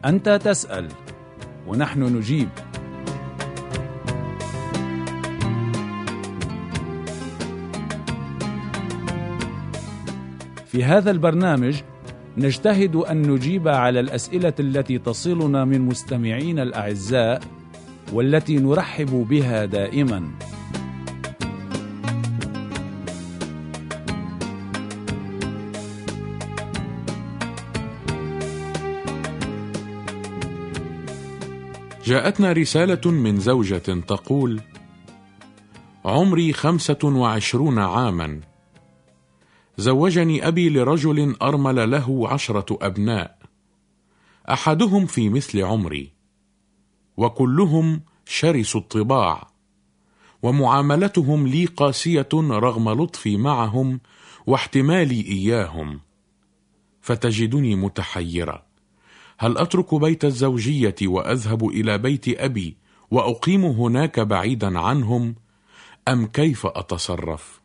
أنت تسأل ونحن نجيب. في هذا البرنامج نجتهد أن نجيب على الأسئلة التي تصلنا من مستمعين الأعزاء والتي نرحب بها دائما. جاءتنا رسالة من زوجة تقول: عمري 25 عاما، زوجني أبي لرجل أرمل له 10 أبناء، أحدهم في مثل عمري، وكلهم شرس الطباع، ومعاملتهم لي قاسية رغم لطفي معهم واحتمالي إياهم، فتجدني متحيرة. هل أترك بيت الزوجية وأذهب إلى بيت أبي وأقيم هناك بعيدا عنهم، أم كيف أتصرف؟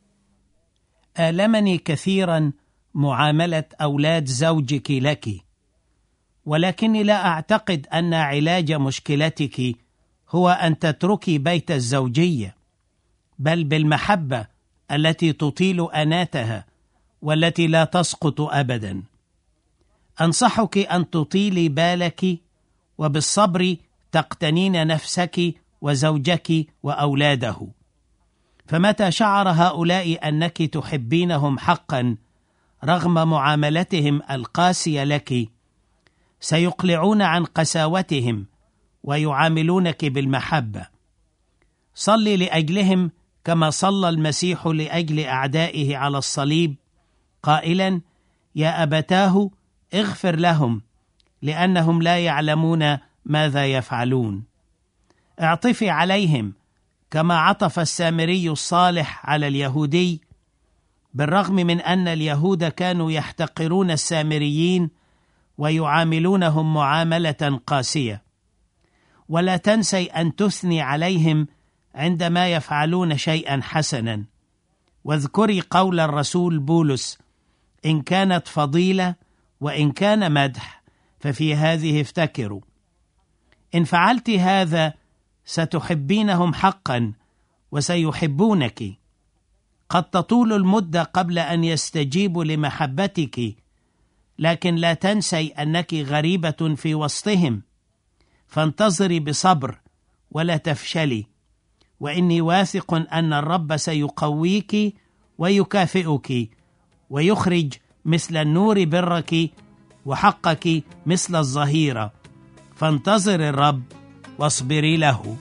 آلمني كثيرا معاملة أولاد زوجك لك، ولكني لا أعتقد أن علاج مشكلتك هو أن تتركي بيت الزوجية، بل بالمحبة التي تطيل أناتها والتي لا تسقط أبدا. أنصحك أن تطيلي بالك وبالصبر تقتنين نفسك وزوجك وأولاده، فمتى شعر هؤلاء أنك تحبينهم حقا رغم معاملتهم القاسية لك، سيقلعون عن قساوتهم ويعاملونك بالمحبة. صلي لأجلهم كما صلى المسيح لأجل أعدائه على الصليب قائلا: يا أبتاه اغفر لهم لأنهم لا يعلمون ماذا يفعلون. اعطفي عليهم كما عطف السامري الصالح على اليهودي، بالرغم من أن اليهود كانوا يحتقرون السامريين ويعاملونهم معاملة قاسية. ولا تنسي أن تثني عليهم عندما يفعلون شيئا حسنا، واذكري قول الرسول بولس: إن كانت فضيلة وإن كان مدح ففي هذه افتكروا. إن فعلت هذا ستحبينهم حقا وسيحبونك. قد تطول المدة قبل أن يستجيبوا لمحبتك، لكن لا تنسي أنك غريبة في وسطهم، فانتظري بصبر ولا تفشلي، وإني واثق أن الرب سيقويك ويكافئك ويخرج مثل النور برك وحقك مثل الظهيرة، فانتظر الرب واصبري له.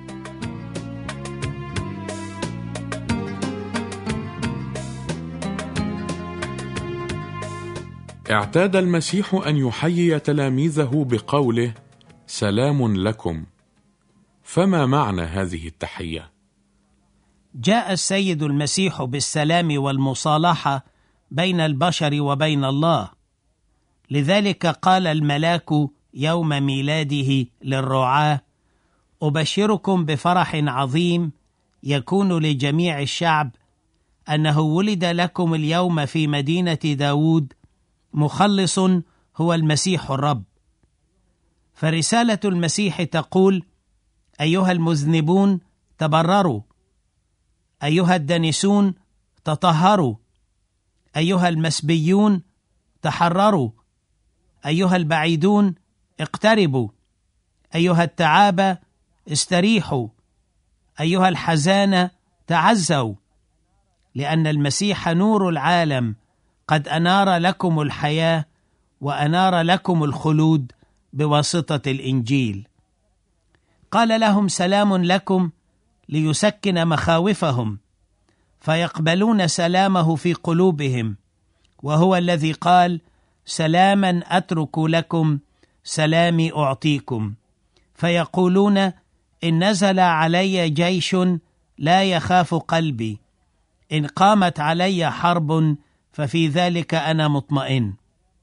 اعتاد المسيح أن يحيي تلاميذه بقوله: سلام لكم. فما معنى هذه التحية؟ جاء السيد المسيح بالسلام والمصالحة بين البشر وبين الله، لذلك قال الملاك يوم ميلاده للرعاة: أبشركم بفرح عظيم يكون لجميع الشعب، أنه ولد لكم اليوم في مدينة داود مخلص هو المسيح الرب. فرسالة المسيح تقول: أيها المذنبون تبرروا، أيها الدنسون تطهروا، أيها المسبيون تحرروا، أيها البعيدون اقتربوا، أيها التعابة استريحوا، أيها الحزانة تعزوا، لأن المسيح نور العالم قد أنار لكم الحياة وأنار لكم الخلود بواسطة الإنجيل. قال لهم: سلام لكم، ليسكن مخاوفهم، فيقبلون سلامه في قلوبهم، وهو الذي قال: سلاما أترك لكم، سلامي أعطيكم. فيقولون: إن نزل علي جيش لا يخاف قلبي، إن قامت علي حرب ففي ذلك أنا مطمئن.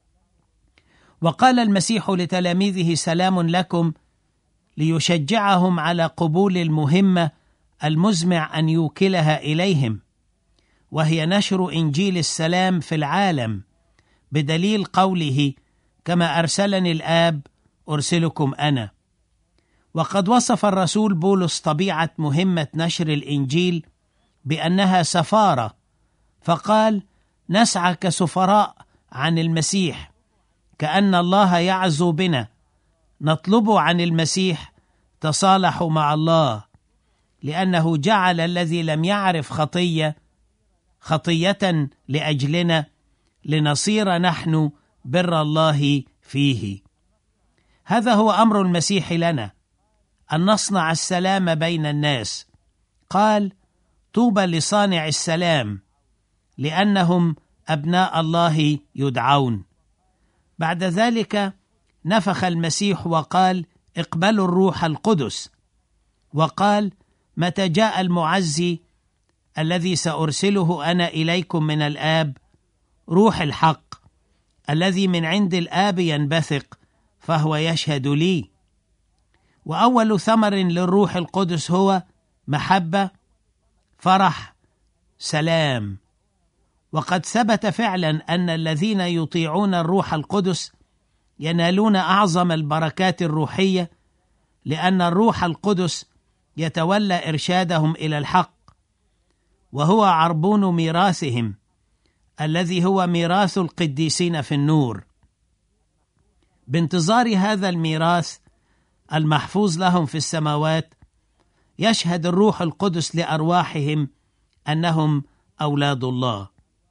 وقال المسيح لتلاميذه: سلام لكم، ليشجعهم على قبول المهمة المزمع أن يوكلها إليهم، وهي نشر إنجيل السلام في العالم، بدليل قوله: كما أرسلني الآب أرسلكم أنا. وقد وصف الرسول بولس طبيعة مهمة نشر الإنجيل بأنها سفارة، فقال: نسعى كسفراء عن المسيح، كأن الله يعزو بنا، نطلب عن المسيح تصالحوا مع الله، لأنه جعل الذي لم يعرف خطية لأجلنا، لنصير نحن بر الله فيه. هذا هو أمر المسيح لنا، أن نصنع السلام بين الناس. قال: طوبى لصانع السلام، لأنهم أبناء الله يدعون. بعد ذلك نفخ المسيح وقال: اقبلوا الروح القدس، وقال: متى جاء المعزي الذي سأرسله أنا إليكم من الآب، روح الحق الذي من عند الآب ينبثق، فهو يشهد لي. وأول ثمر للروح القدس هو محبة، فرح، سلام. وقد ثبت فعلا أن الذين يطيعون الروح القدس ينالون أعظم البركات الروحية، لأن الروح القدس يتولى إرشادهم إلى الحق، وهو عربون ميراثهم الذي هو ميراث القديسين في النور. بانتظار هذا الميراث المحفوظ لهم في السماوات، يشهد الروح القدس لأرواحهم أنهم أولاد الله.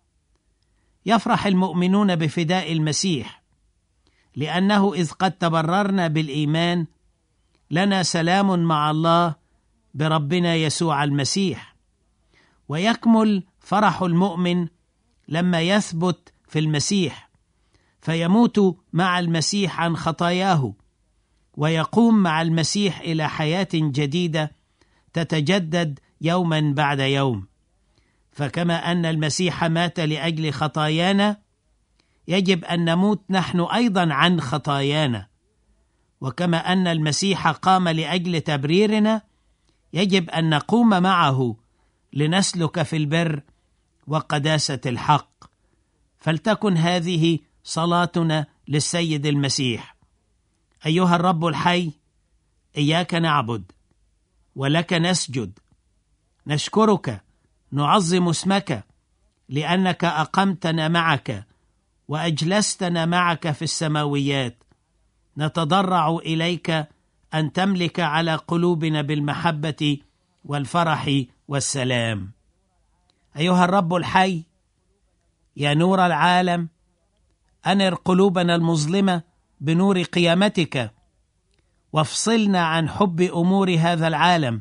يفرح المؤمنون بفداء المسيح، لأنه إذ قد تبررنا بالإيمان لنا سلام مع الله بربنا يسوع المسيح. ويكمل فرح المؤمن لما يثبت في المسيح، فيموت مع المسيح عن خطاياه، ويقوم مع المسيح إلى حياة جديدة تتجدد يوما بعد يوم. فكما أن المسيح مات لأجل خطايانا، يجب أن نموت نحن أيضا عن خطايانا. وكما أن المسيح قام لأجل تبريرنا، يجب أن نقوم معه لنسلك في البر وقداسة الحق. فلتكن هذه صلاتنا للسيد المسيح: أيها الرب الحي، إياك نعبد ولك نسجد، نشكرك، نعظم اسمك، لأنك أقمتنا معك وأجلستنا معك في السماويات. نتضرع إليك أن تملك على قلوبنا بالمحبة والفرح والسلام. أيها الرب الحي، يا نور العالم، أنر قلوبنا المظلمة بنور قيامتك، وافصلنا عن حب أمور هذا العالم،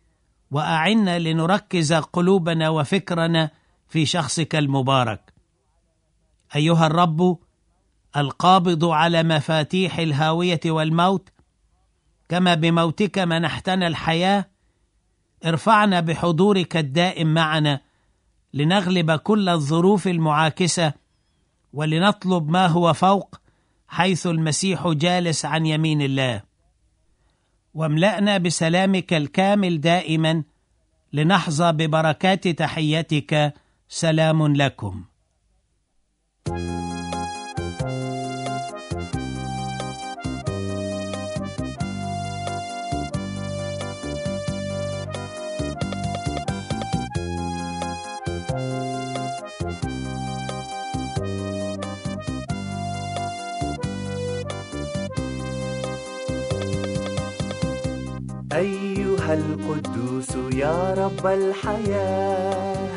وأعنا لنركز قلوبنا وفكرنا في شخصك المبارك. أيها الرب القابض على مفاتيح الهاوية والموت، كما بموتك منحتنا الحياة، ارفعنا بحضورك الدائم معنا لنغلب كل الظروف المعاكسة، ولنطلب ما هو فوق، حيث المسيح جالس عن يمين الله. واملأنا بسلامك الكامل دائما، لنحظى ببركات تحيتك. سلام لكم. أيها القدوس يا رب الحياة،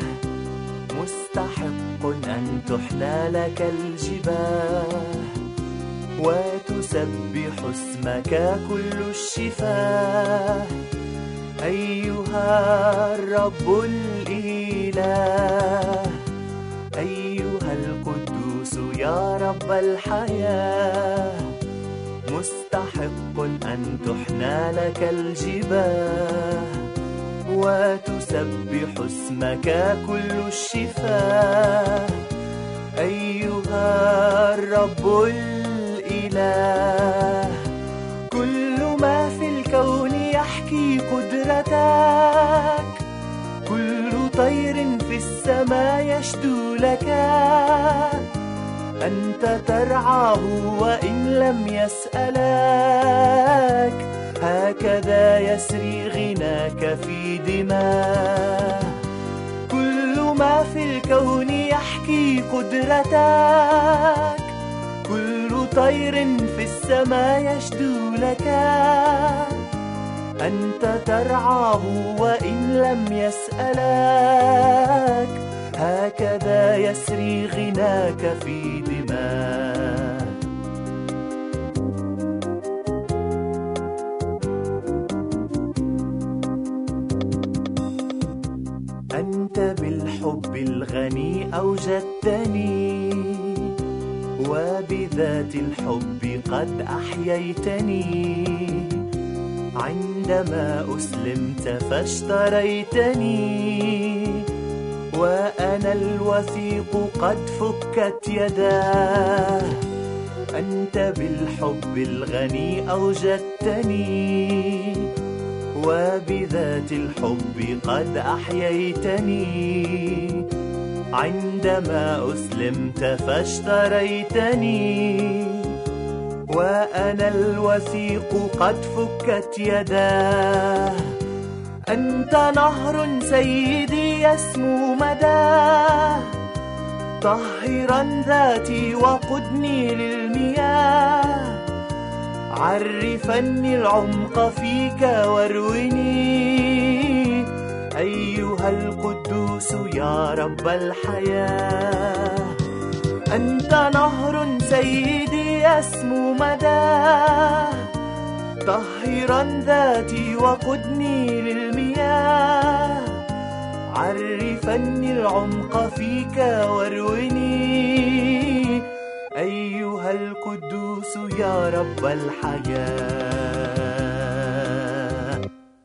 مستحق أن تحنى لك الجباه، وتسبح اسمك كل الشفاه. أيها الرب الإله، أيها القدوس يا رب الحياة، مستحق أن تحنى لك الجباه، وتسبح اسمك كل الشفاه. أيها الرب الإله، كل ما في الكون يحكي قدرتك، كل طير في السماء يشدو لك. أنت ترعاه وإن لم يسألك، هكذا يسري غناك في دماه. كل ما في الكون يحكي قدرتك، كل طير في السماء يشدو لك. أنت ترعاه وإن لم يسألك، هكذا يسري غناك في دماء. أنت بالحب الغني أوجدتني، وبذات الحب قد أحييتني. عندما أسلمت فاشتريتني، وأنا الوثيق قد فكت يداه. أنت بالحب الغني أوجدتني، وبذات الحب قد أحييتني. عندما أسلمت فاشتريتني، وأنا الوثيق قد فكت يداه. أنت نهر سيدي يسمو مداه، طهرا ذاتي وقدني للمياه. عرفني العمق فيك وارويني، أيها القدوس يا رب الحياة. أنت نهر سيدي يسمو مداه، طهرا ذاتي وقدني للمياه. عرفني العمق فيك وارويني، أيها القدوس يا رب الحياة.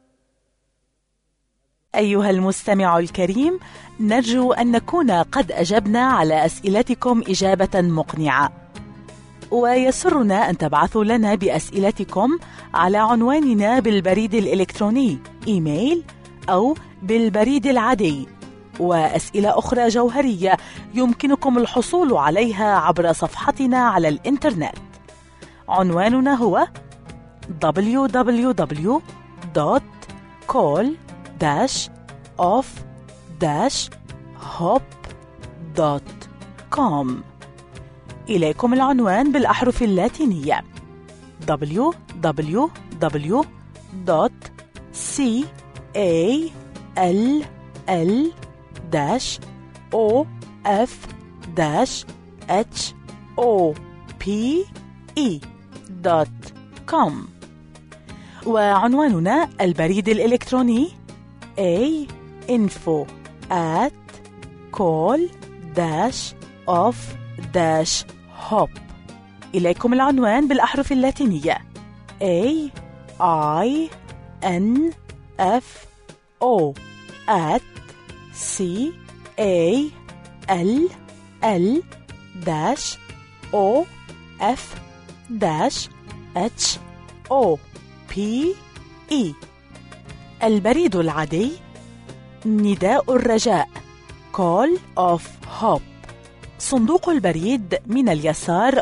أيها المستمع الكريم، نرجو أن نكون قد أجبنا على أسئلتكم إجابة مقنعة، ويسرنا أن تبعثوا لنا بأسئلتكم على عنواننا بالبريد الإلكتروني إيميل أو بالبريد العادي. وأسئلة أخرى جوهرية يمكنكم الحصول عليها عبر صفحتنا على الإنترنت. عنواننا هو www.call-off-hop.com. إليكم العنوان بالأحرف اللاتينية www.call-off-hop.com. وعنواننا البريد الإلكتروني info@call-off-hop. إليكم العنوان بالأحرف اللاتينية info@call-off-hop. البريد العادي نداء الرجاء Call of Hope. صندوق البريد من اليسار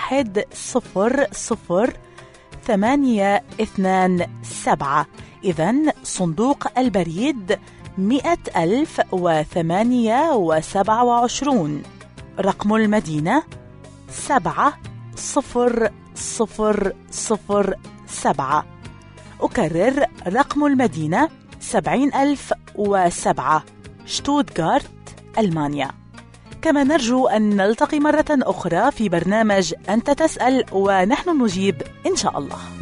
1000827. إذن صندوق البريد 100,028. رقم المدينة 70007. أكرر رقم المدينة 70,007، شتوتغارت، ألمانيا. كما نرجو أن نلتقي مرة أخرى في برنامج أنت تسأل ونحن نجيب إن شاء الله.